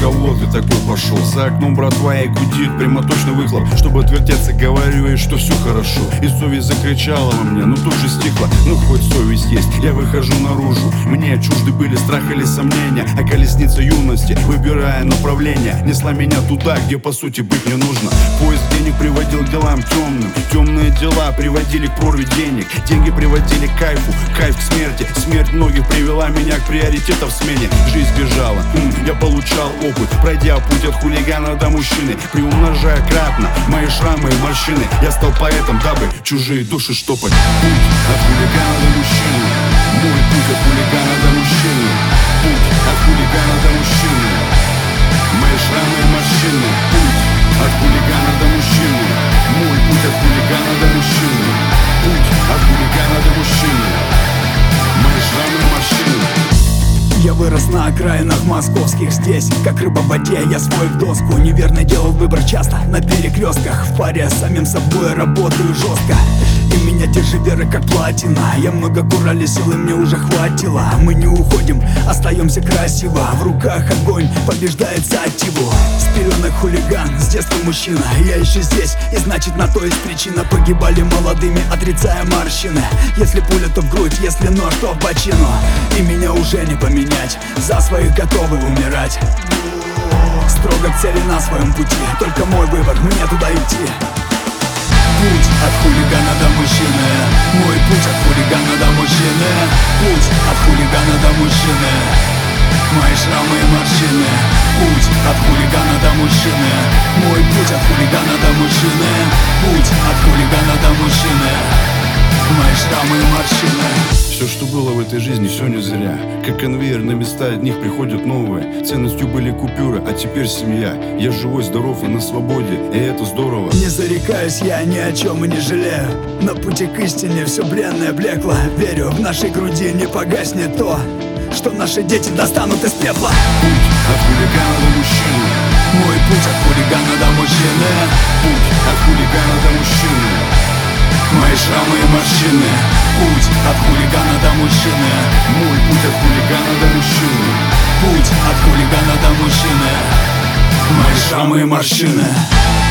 кого ты такой пошел? За окном братва и гудит прямоточный выхлоп. Чтобы отвертеться, говорю ей, что все хорошо. И совесть закричала во мне, но тут же стихла. Ну хоть совесть есть, я выхожу наружу. Мне чужды были страх или сомнения, а колесница юности, выбирая направление, несла меня туда, где по сути быть не нужно. Поиск денег приводил к делам темным. Темные дела приводили к прорве денег. Деньги приводили к кайфу, кайф к смерти. Смерть многих привела меня к приоритетам в смене. Жизнь бежала, я получал опыт, пройдя путь от хулигана до мужчины, приумножая кратно мои шрамы и морщины. Я стал поэтом, дабы чужие души штопать. Путь от хулигана до мужчины. Мой путь от хулигана до мужчины. Путь от хулигана до мужчины. Мои шрамы и морщины. Путь от хулигана до мужчины. Мой путь от хулигана до мужчины. Путь от хулигана до мужчины. Мои шрамы и морщины. Я вырос на окраинах московских здесь, как рыба в воде, я свой в доску. Неверно делал выбор часто на перекрестках. В паре с самим собой работаю жестко. И меня держи вера как платина. Я много курали, силы мне уже хватило. Мы не уходим, остаемся красиво. В руках огонь, побеждает сативу. С пеленок хулиган, с детства мужчина. Я еще здесь, и значит на то есть причина. Погибали молодыми, отрицая морщины. Если пуля, то в грудь, если нож, то в бочину. И меня уже не поменять, за своих готовы умирать. Строго к цели на своем пути, только мой выбор, мне туда идти. Путь от хулигана до мужчины. Мой путь от хулигана до мужчины. Путь от хулигана до мужчины. Мои шрамы и морщины. Путь от хулигана до мужчины. Мой путь от хулигана до мужчины. Путь от хулигана до мужчины. Мои шрамы и морщины. Все, что было в этой жизни, все не зря. Как конвейер, на места от них приходят новые. Ценностью были купюры, а теперь семья. Я живой, здоров и на свободе, и это здорово. Не зарекаюсь я ни о чем и не жалею. На пути к истине все бренное блекло. Верю, в нашей груди не погаснет то, что наши дети достанут из пепла. Путь от хулигана до мужчины. Мой путь от хулигана до мужчины. Путь от хулигана до мужчины. Мои шрамы и морщины. Путь от хулигана до мужчины. Мой путь от хулигана до мужчины. Путь от хулигана до мужчины. Мои шрамы и морщины.